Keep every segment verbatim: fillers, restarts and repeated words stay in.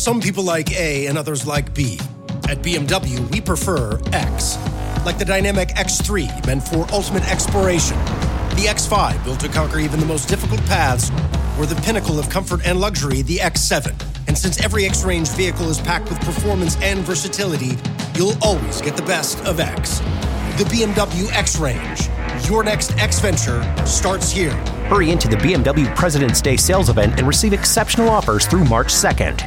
Some people like A and others like B. At B M W, we prefer X. Like the dynamic X three, meant for ultimate exploration. The X five, built to conquer even the most difficult paths. Or the pinnacle of comfort and luxury, the X seven. And since every X-Range vehicle is packed with performance and versatility, you'll always get the best of X. The B M W X-Range. Your next X venture starts here. Hurry into the B M W President's Day sales event and receive exceptional offers through March second.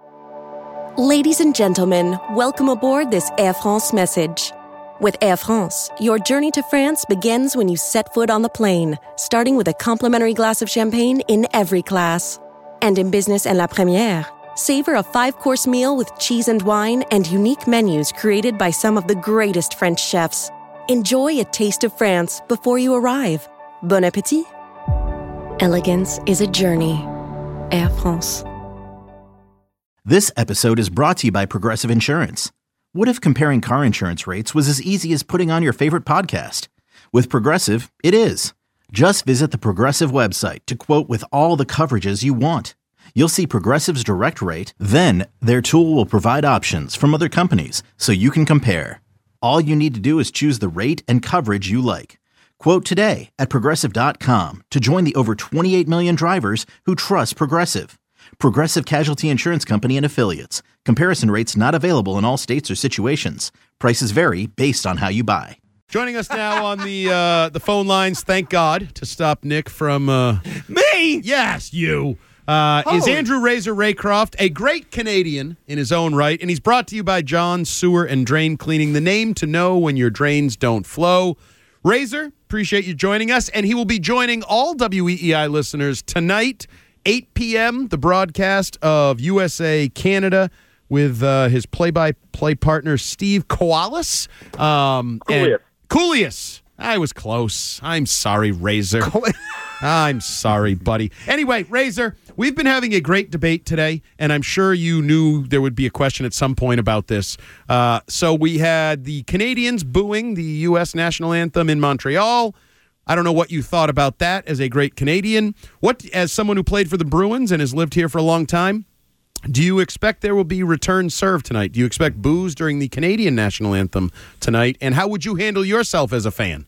Ladies and gentlemen, welcome aboard this Air France message. With Air France, your journey to France begins when you set foot on the plane, starting with a complimentary glass of champagne in every class. And in business and La Première, savor a five-course meal with cheese and wine and unique menus created by some of the greatest French chefs. Enjoy a taste of France before you arrive. Bon appétit. Elegance is a journey. Air France. This episode is brought to you by Progressive Insurance. What if comparing car insurance rates was as easy as putting on your favorite podcast? With Progressive, it is. Just visit the Progressive website to quote with all the coverages you want. You'll see Progressive's direct rate, then their tool will provide options from other companies so you can compare. All you need to do is choose the rate and coverage you like. Quote today at Progressive dot com to join the over twenty-eight million drivers who trust Progressive. Progressive Casualty Insurance Company and Affiliates. Comparison rates not available in all states or situations. Prices vary based on how you buy. Joining us now on the uh, the phone lines, thank God, to stop Nick from... Uh, Me? yes, you. Uh, is Andrew Razor Raycroft, a great Canadian in his own right, and he's brought to you by John Sewer and Drain Cleaning, the name to know when your drains don't flow. Razor, appreciate you joining us, and he will be joining all W E E I listeners tonight, eight p.m., the broadcast of U S A Canada with uh, his play-by-play partner, Steve Koalas. Um, Coolius. Coolius. I was close. I'm sorry, Razor. I'm sorry, buddy. Anyway, Razor, we've been having a great debate today, and I'm sure you knew there would be a question at some point about this. Uh, so we had the Canadians booing the U S national anthem in Montreal. I don't know what you thought about that as a great Canadian. What, as someone who played for the Bruins and has lived here for a long time, do you expect there will be return serve tonight? Do you expect boos during the Canadian national anthem tonight? And how would you handle yourself as a fan?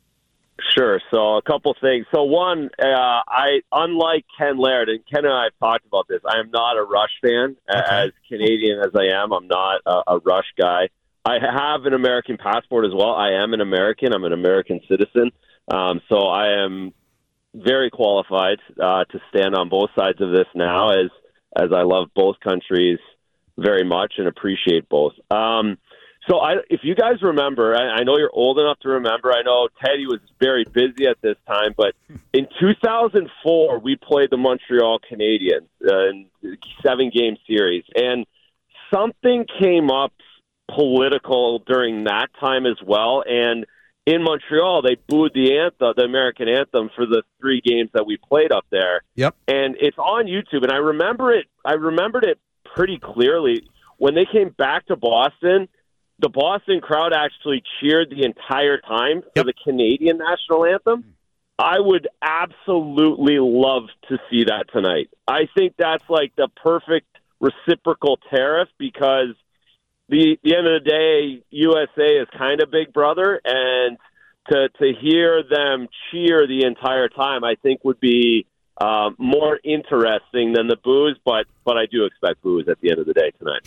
Sure. So a couple things. So one, uh, I unlike Ken Laird, and Ken and I have talked about this, I am not a Rush fan. Okay. As Canadian as I am, I'm not a, a Rush guy. I have an American passport as well. I am an American. I'm an American citizen. Um, so I am very qualified uh, to stand on both sides of this now, as as I love both countries very much and appreciate both. Um, so I, if you guys remember, I, I know you're old enough to remember, I know Teddy was very busy at this time, but in two thousand four, we played the Montreal Canadiens uh, in a seven-game series, and something came up political during that time as well, and in Montreal, they booed the anthem, the American anthem, for the three games that we played up there. Yep. And it's on YouTube, and I remember it. I remembered it pretty clearly when they came back to Boston. The Boston crowd actually cheered the entire time for yep. the Canadian national anthem. I would absolutely love to see that tonight. I think that's like the perfect reciprocal tariff, because The, the end of the day, U S A is kind of Big Brother, and to to hear them cheer the entire time, I think would be uh, more interesting than the boos. But but I do expect boos at the end of the day tonight.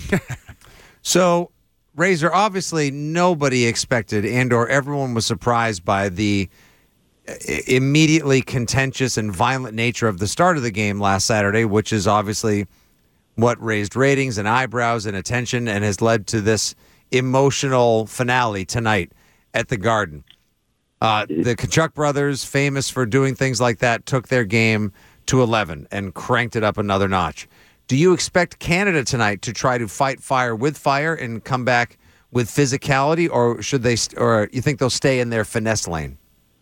So, Razor, obviously nobody expected, and or everyone was surprised by the immediately contentious and violent nature of the start of the game last Saturday, which is obviously what raised ratings and eyebrows and attention and has led to this emotional finale tonight at the Garden. Uh, the Tkachuk brothers, famous for doing things like that, took their game to eleven and cranked it up another notch. Do you expect Canada tonight to try to fight fire with fire and come back with physicality, or should they, or you think they'll stay in their finesse lane?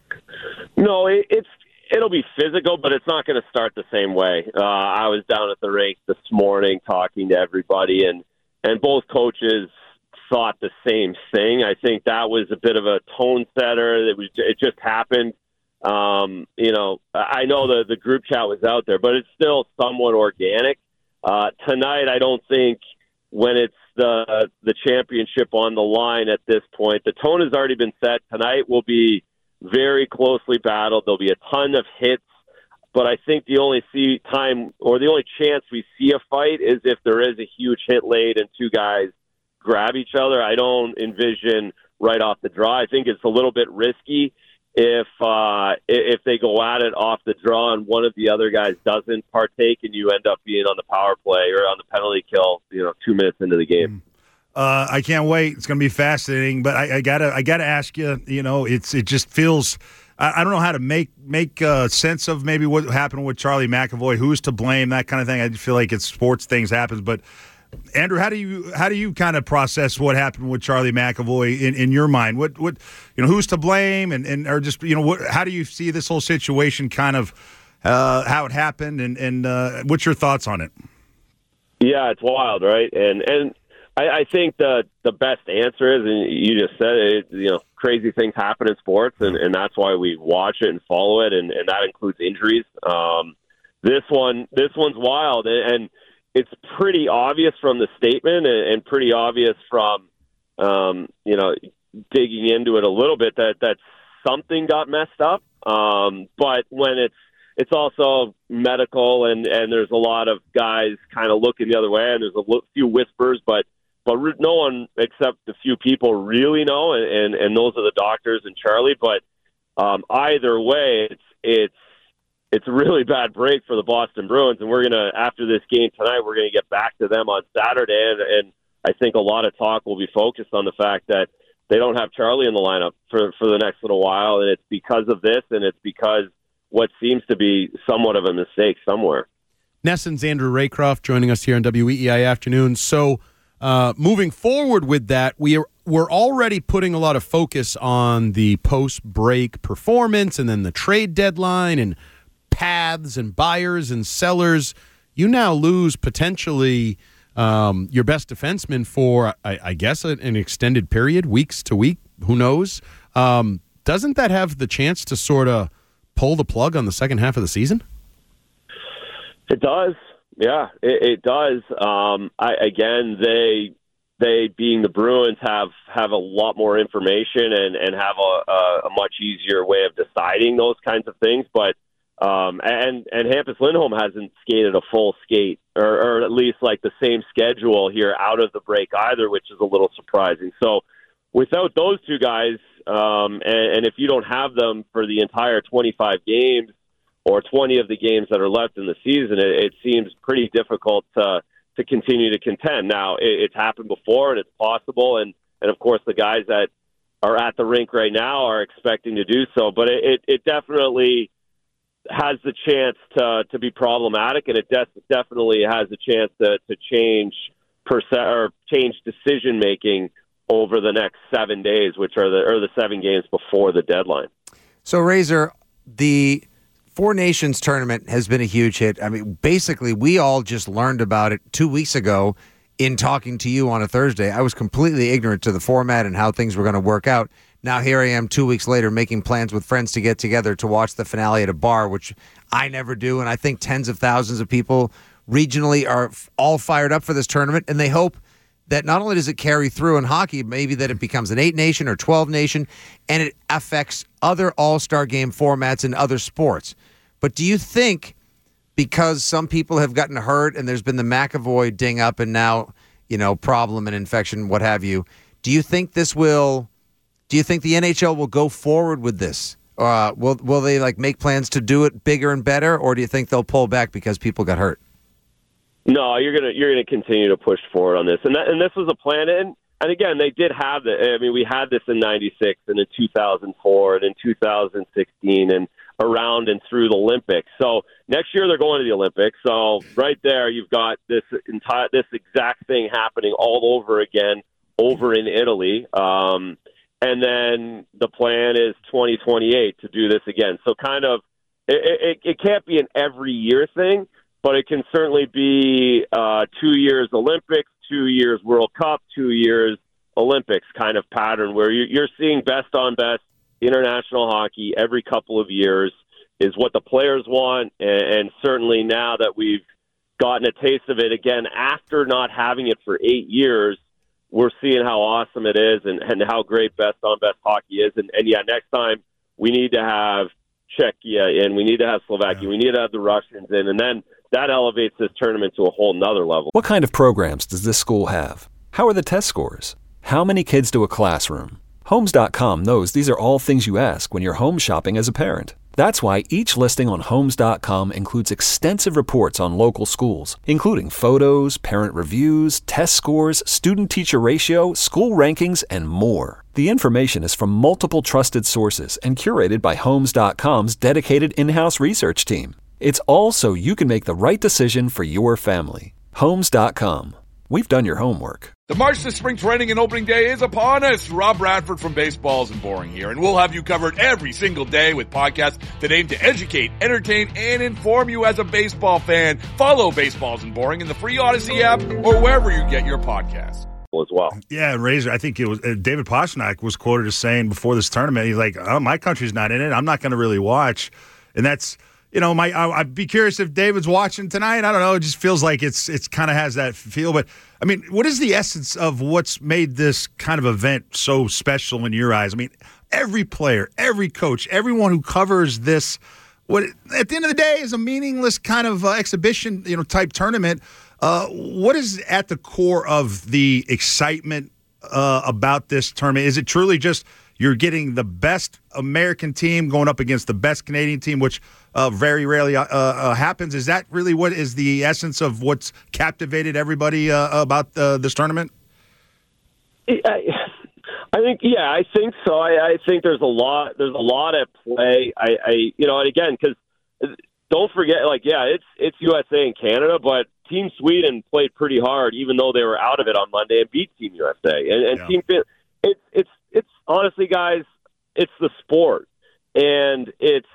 No, it, it's It'll be physical, but it's not going to start the same way. Uh, I was down at the rink this morning talking to everybody, and, and both coaches thought the same thing. I think that was a bit of a tone setter. It was it just happened. Um, you know, I know the, the group chat was out there, but it's still somewhat organic. Uh, tonight, I don't think when it's the the championship on the line at this point, the tone has already been set. Tonight will be very closely battled. There'll be a ton of hits, but I think the only see time or the only chance we see a fight is if there is a huge hit late and two guys grab each other. I don't envision right off the draw. I think it's a little bit risky if uh, if they go at it off the draw and one of the other guys doesn't partake and you end up being on the power play or on the penalty kill, you know, two minutes into the game. Uh, I can't wait. It's going to be fascinating. But I, I gotta, I gotta ask you. You know, it's it just feels. I, I don't know how to make make uh, sense of maybe what happened with Charlie McAvoy. Who's to blame? That kind of thing. I feel like it's sports things happens, but. Andrew, how do you how do you kind of process what happened with Charlie McAvoy in, in your mind? What what you know, who's to blame, and, and or just you know what? How do you see this whole situation kind of uh, how it happened, and and uh, what's your thoughts on it? Yeah, it's wild, right? And and I, I think the the best answer is, and you just said it, you know, crazy things happen in sports, and, and that's why we watch it and follow it, and, and that includes injuries. Um, this one this one's wild, and. and it's pretty obvious from the statement and pretty obvious from, um, you know, digging into it a little bit that, that something got messed up. Um, but when it's, it's also medical and, and there's a lot of guys kind of looking the other way and there's a few whispers, but, but no one except a few people really know. And, and, and those are the doctors and Charlie. But um, either way, it's, it's, It's a really bad break for the Boston Bruins, and we're going to, after this game tonight, we're going to get back to them on Saturday, and, and I think a lot of talk will be focused on the fact that they don't have Charlie in the lineup for, for the next little while, and it's because of this, and it's because what seems to be somewhat of a mistake somewhere. Nesson's Andrew Raycroft joining us here on W E E I Afternoon. So uh, moving forward with that, we are, we're already putting a lot of focus on the post-break performance and then the trade deadline and paths and buyers and sellers. You now lose potentially um, your best defenseman for, I, I guess, an extended period, weeks to week. Who knows? Um, doesn't that have the chance to sort of pull the plug on the second half of the season? It does. Yeah, it, it does. Um, I, again, they they being the Bruins have, have a lot more information and, and have a, a, a much easier way of deciding those kinds of things. But Um, and, and Hampus Lindholm hasn't skated a full skate or, or at least like the same schedule here out of the break either, which is a little surprising. So without those two guys, um, and, and if you don't have them for the entire twenty-five games or twenty of the games that are left in the season, it, it seems pretty difficult to, to continue to contend. Now, it, it's happened before and it's possible. And, and of course, the guys that are at the rink right now are expecting to do so. But it, it, it definitely has the chance to to be problematic, and it de- definitely has a chance to to change perce- or change decision making over the next seven days, which are the or the seven games before the deadline. So, Razor, the Four Nations tournament has been a huge hit. I mean, basically, we all just learned about it two weeks ago in talking to you on a Thursday. I was completely ignorant to the format and how things were going to work out. Now here I am two weeks later making plans with friends to get together to watch the finale at a bar, which I never do. And I think tens of thousands of people regionally are all fired up for this tournament. And they hope that not only does it carry through in hockey, maybe that it becomes an eight nation or twelve nation, and it affects other all-star game formats in other sports. But do you think because some people have gotten hurt and there's been the McAvoy ding up and now, you know, problem and infection, what have you, do you think this will... Do you think the N H L will go forward with this? Uh, will will they like make plans to do it bigger and better, or do you think they'll pull back because people got hurt? No, you're gonna you're gonna continue to push forward on this, and that, and this was a plan. And and again, they did have the. I mean, we had this in ninety-six and in two thousand four and in two thousand sixteen and around and through the Olympics. So next year they're going to the Olympics. So right there, you've got this entire this exact thing happening all over again over in Italy. Um, And then the plan is twenty twenty-eight to do this again. So kind of, it, it, it can't be an every year thing, but it can certainly be uh, two years Olympics, two years World Cup, two years Olympics kind of pattern where you're seeing best on best international hockey every couple of years is what the players want. And, and certainly now that we've gotten a taste of it again after not having it for eight years. We're seeing how awesome it is and, and how great best on best hockey is. And, and yeah, next time we need to have Czechia in, we need to have Slovakia, we need to have the Russians in, and then that elevates this tournament to a whole nother level. What kind of programs does this school have? How are the test scores? How many kids to a classroom? Homes dot com knows these are all things you ask when you're home shopping as a parent. That's why each listing on Homes dot com includes extensive reports on local schools, including photos, parent reviews, test scores, student-teacher ratio, school rankings, and more. The information is from multiple trusted sources and curated by Homes dot com's dedicated in-house research team. It's all so you can make the right decision for your family. Homes dot com. We've done your homework. The march to spring training and opening day is upon us. Rob Bradford from Baseballs and Boring here, and we'll have you covered every single day with podcasts that aim to educate, entertain, and inform you as a baseball fan. Follow Baseballs and Boring in the free Odyssey app or wherever you get your podcasts. As well. Yeah, Razor, I think it was uh, David Pastrnak was quoted as saying before this tournament, he's like, oh, my country's not in it. I'm not going to really watch. And that's, you know, my I, I'd be curious if David's watching tonight. I don't know. It just feels like it's it's kind of has that feel. But, I mean, what is the essence of what's made this kind of event so special in your eyes? I mean, every player, every coach, everyone who covers this, what at the end of the day is a meaningless kind of uh, exhibition, you know, type tournament. Uh, what is at the core of the excitement uh, about this tournament? Is it truly just you're getting the best American team going up against the best Canadian team, which uh, very rarely uh, uh, happens? Is that really what is the essence of what's captivated everybody uh, about uh, this tournament? I, I think, yeah, I think so. I, I think there's a lot. There's a lot at play. I, I you know, and again, because don't forget, like, yeah, it's it's U S A and Canada, but Team Sweden played pretty hard, even though they were out of it on Monday and beat Team U S A. And, and yeah. Team Fin, it's it's it's honestly, guys, it's the sport, and it's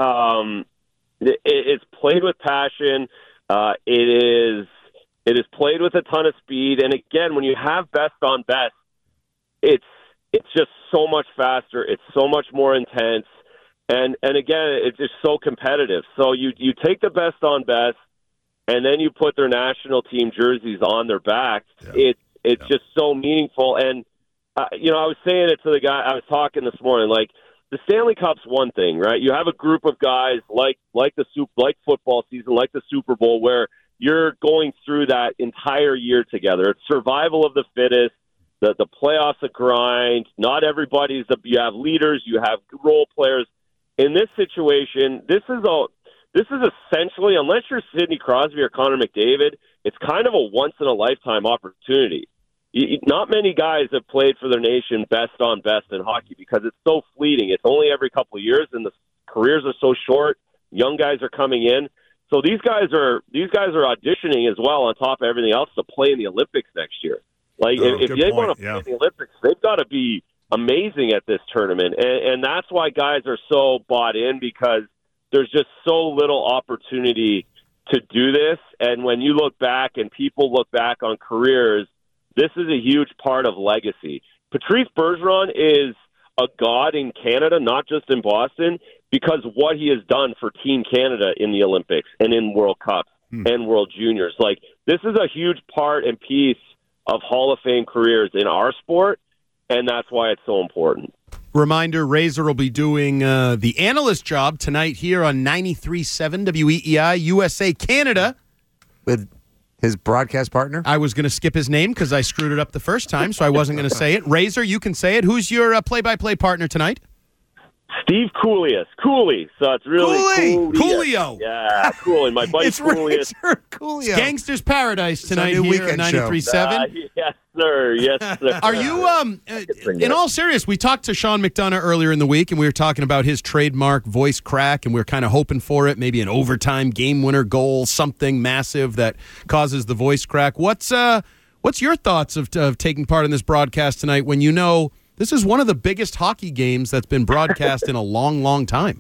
um, it, it's played with passion. Uh, it is it is played with a ton of speed, and again, when you have best on best, it's it's just so much faster. It's so much more intense, and and again, it's just so competitive. So you you take the best on best, and then you put their national team jerseys on their backs. Yeah. It's it's yeah. just so meaningful. And uh, you know, I was saying it to the guy I was talking this morning. Like, the Stanley Cup's one thing, right? You have a group of guys like like the super, like football season, like the Super Bowl, where you're going through that entire year together. It's survival of the fittest. The the playoffs, a grind. Not everybody's. A, you have leaders. You have role players. In this situation, this is a this is essentially, unless you're Sidney Crosby or Connor McDavid, it's kind of a once in a lifetime opportunity. You, not many guys have played for their nation best on best in hockey because it's so fleeting. It's only every couple of years, and the careers are so short. Young guys are coming in, so these guys are these guys are auditioning as well on top of everything else to play in the Olympics next year. Like, oh, if, if they want to play yeah. in the Olympics, they've got to be amazing at this tournament. And, and that's why guys are so bought in, because there's just so little opportunity to do this. And when you look back and people look back on careers, this is a huge part of legacy. Patrice Bergeron is a god in Canada, not just in Boston, because of what he has done for Team Canada in the Olympics and in World Cups hmm. and World Juniors. Like, this is a huge part and piece of Hall of Fame careers in our sport, and that's why it's so important. Reminder, Razor will be doing uh, the analyst job tonight here on ninety-three point seven W E E I, U S A, Canada. With his broadcast partner? I was going to skip his name because I screwed it up the first time, so I wasn't going to say it. Razor, you can say it. Who's your uh, play-by-play partner tonight? Steve Coolius. Cooley. So it's really Cooley. Coolio. Yeah, Cooley. My buddy it's Coolius. Coolio. It's Gangster's Paradise tonight here at ninety-three point seven. Uh, yes, sir. Yes, sir. Are you, um, in all seriousness, we talked to Sean McDonough earlier in the week, and we were talking about his trademark voice crack, and we were kind of hoping for it, maybe an overtime game winner goal, something massive that causes the voice crack. What's, uh, what's your thoughts of, of taking part in this broadcast tonight when you know this is one of the biggest hockey games that's been broadcast in a long, long time?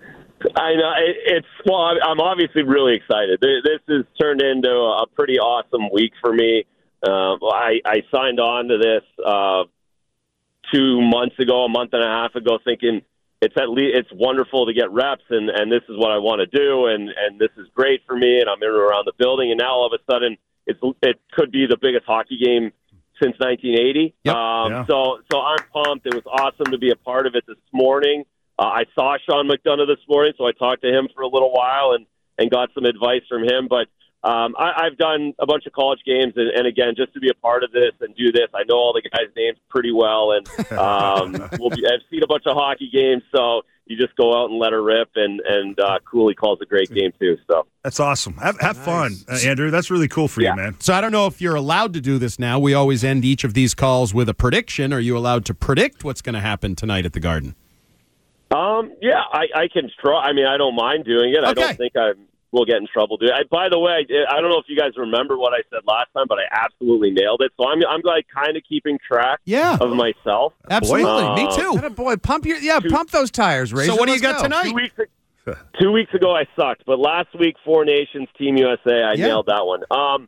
I know. It, it's, well, I'm obviously really excited. This has turned into a pretty awesome week for me. Uh, I, I signed on to this uh, two months ago, a month and a half ago, thinking it's at least it's wonderful to get reps, and, and this is what I want to do, and, and this is great for me, and I'm in and around the building, and now all of a sudden it's it could be the biggest hockey game since nineteen eighty. Yep. Um, Yeah. So so I'm pumped. It was awesome to be a part of it this morning. Uh, I saw Sean McDonough this morning, so I talked to him for a little while and, and got some advice from him. But um, I, I've done a bunch of college games, and, and again, just to be a part of this and do this, I know all the guys' names pretty well, and um, we'll be, I've seen a bunch of hockey games, so you just go out and let her rip, and, and uh, Cooley calls a great game too. So That's awesome. Have, have fun, uh, Andrew. That's really cool for Yeah. you, man. So I don't know if you're allowed to do this now. We always end each of these calls with a prediction. Are you allowed to predict what's going to happen tonight at the Garden? Um, yeah, I, I can try. I mean, I don't mind doing it. I Okay. don't think I will get in trouble doing it. I, by the way, I, I don't know if you guys remember what I said last time, but I absolutely nailed it. So I'm, I'm like kind of keeping track Yeah. of myself. Absolutely. Me Uh, too. Atta boy, pump your yeah, pump those tires, Razor. So what do you Let's got go. tonight? Two weeks, two weeks ago, I sucked, but last week, Four Nations, Team U S A, I Yeah. nailed that one. Um,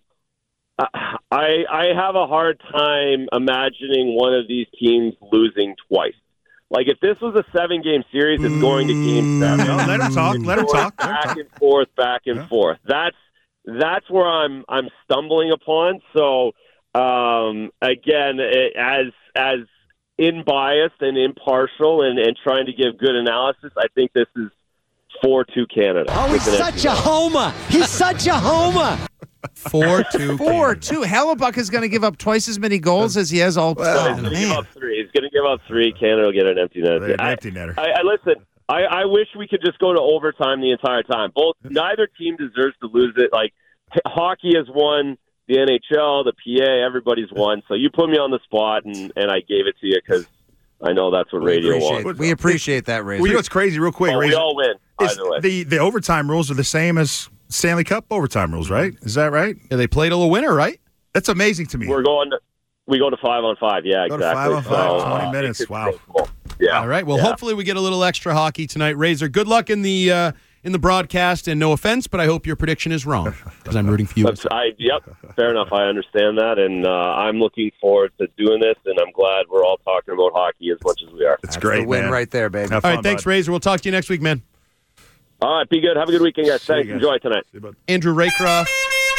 I I have a hard time imagining one of these teams losing twice. Like, if this was a seven-game series, it's going to game seven. No, let him talk. Let him Forth, talk. Let him Back talk. and forth, back and Yeah. forth. That's that's where I'm I'm stumbling upon. So um, again, it, as as unbiased and impartial and, and trying to give good analysis, I think this is four two Canada. Oh, he's such a homer. He's such a homer. Four two. Four, Canada. two. Hellebuck is going to give up twice as many goals as he has all. So oh, he's going to give man. up three. He's going to give up three. Canada will get an empty net. An I- empty netter. I, I listen. I, I wish we could just go to overtime the entire time. Both neither team deserves to lose it. Like h- hockey has won, the N H L, the P A, everybody's won. So you put me on the spot, and, and I gave it to you because I know that's what We radio appreciate, wants. we appreciate that, Razor. Well, you know what's crazy, real quick, Well, we Razor? all win Is either way. the the overtime rules are the same as Stanley Cup overtime rules, right? Is that right? Yeah, they play till the winner, right? That's amazing to me. We're going to we go to five on five. Yeah, Go to exactly. five on five, So, twenty uh, minutes. it's Wow. cool. Yeah. All right. Well, yeah. hopefully we get a little extra hockey tonight. Razor, good luck in the uh, in the broadcast, and no offense, but I hope your prediction is wrong because I'm rooting for you. That's- I, yep, fair enough. I understand that, and uh, I'm looking forward to doing this, and I'm glad we're all talking about hockey as much as we are. It's That's great, the win man. right there, baby. Have All fun, right. Thanks, bud. Razor. We'll talk to you next week, man. All right, be good. Have a good weekend, guys. See you Thanks. guys. Enjoy tonight. See you, bud. Andrew Raycroft,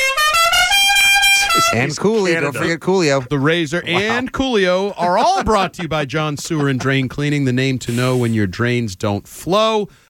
And Cooley. Don't Canada. forget Coolio. the Razor, and Coolio are all brought to you by John Sewer and Drain Cleaning, the name to know when your drains don't flow.